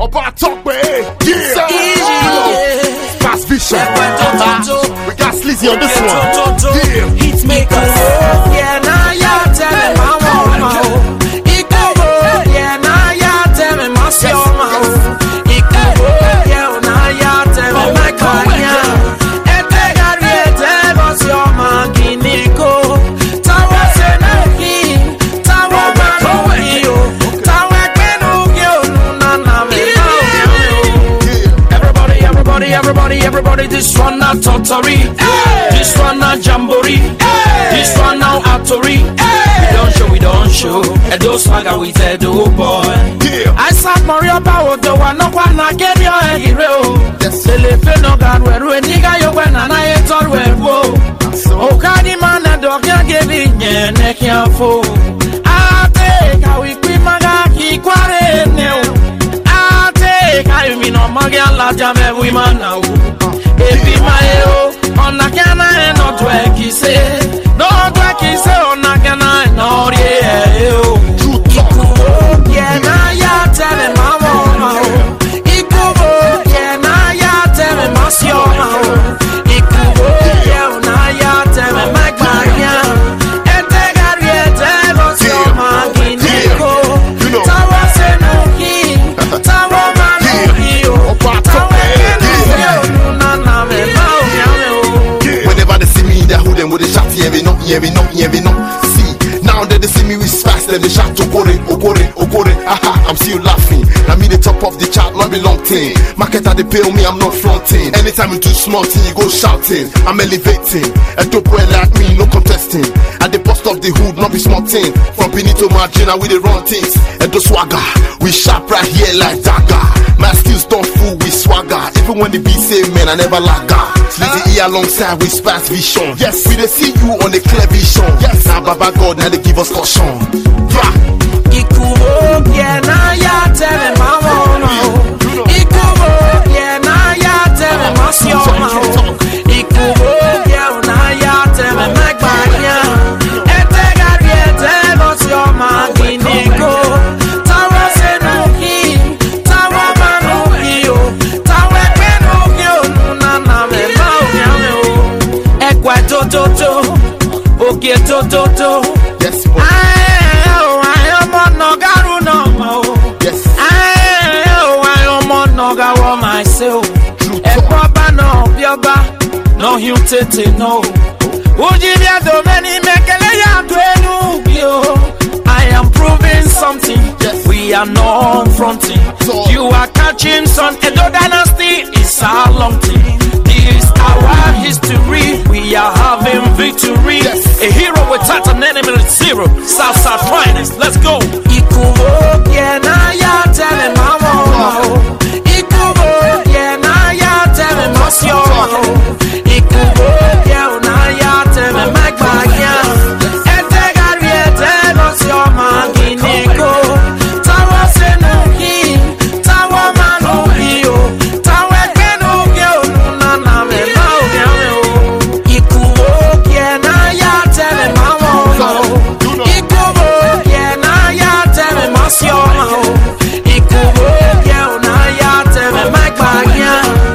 about talk, but hey, yeah. Fast vision. We got Slizzy on this one. Yeah. Hit makers. Yeah, now y'all tell me my mama. Ikubo. Yeah, now y'all tell me my sioma. Ikubo. Yeah, now y'all tell me my kanya. Etegariete was your man Giniko. Tawa Senaki. Tawa Manoio. Tawa Kenugyo. Everybody, this one not Totori, this one not Jamboree, this one now Atori. We don't show, and those swagger we tell the old boy. I said Mario Power, the one no one I get your hero. Telephone no God, where we nigga you when I told where go. Oh, Kadi man, the dog can't give it, yeah, neck your foe. I take how we quit my guy, quarter. I mean, no magia la jame we man now. Epi mayo, on a cana and not where he say. No, where he say on a cana and not yeah, now ya tell him my mama. Ikubo, yeah, now ya tell him my sioma. Ikubo, yeah, now ya tell him my kanya. And they got it, was your man, Giniko. Tawa Senoki, Tawa. Whenever they see me, they hold them with a shot. Yeah, we know. See, now that they see me with spice, them they shout Okore. Aha, I'm still laughing. Now me the top of the chart, not be long thing. Marketer they pay me, I'm not fronting. Anytime you do small thing, you go shouting. I'm elevating. A dope boy like me, no contesting. At the bust of the hood, not be small thing. From Benito Margina, we the run things. And the swagger, we sharp right here like dagger. My skills don't fool with swagger. Even when the beat say man, I never lagger. Slizzy E alongside with Spice Vision. Yes, we they see you on the clear vision. Yes, now Baba God, now they give us caution. Yeah. Ikubo, yeah, now ya tell me my mama. Ikubo, yeah, now ya tell me my sioma. Ikubo, yeah, now ya tell me my kanya. Etegariete was your man Giniko. Tawa Senoki, Tawa Manoio, Tawa Kenugyo. Ekwa toto, okay toto. Yes, myself, no humility, no. I am proving something. We are not fronting. You are catching sun. Edo dynasty is a long thing. This is our history. We are having victory. A hero with an enemy with zero. South finest. Let's go. Ikubo, yeah, now ya tell him I'm on. Ikubo, yeah, now ya tell me my kanya. Etegariete was your man Giniko. Tawa Senoki, Tawa Manoio, Tawa Kenugyo. Ikubo, yeah, now ya tell me my mama. Ikubo, yeah, now ya tell me my sioma. Ikubo, yeah, now ya tell me my kanya.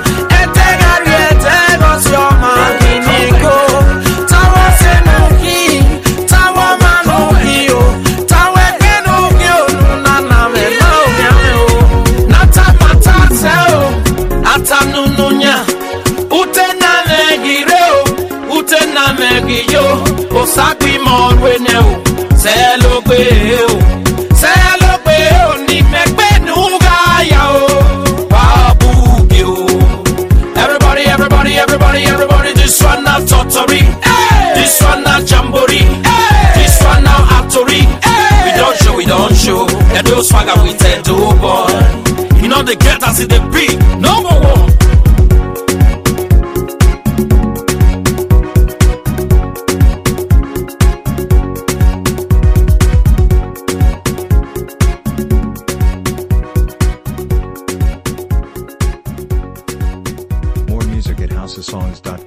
Osakwi morweneo, selopeo, ni mekbe nuga yao, wabugyo. Everybody, this one not Totori, this one not Jamboree, this one now Atori. We don't show, and those swagger we tell to boy. You know they get us in the beat, number one. Songs.com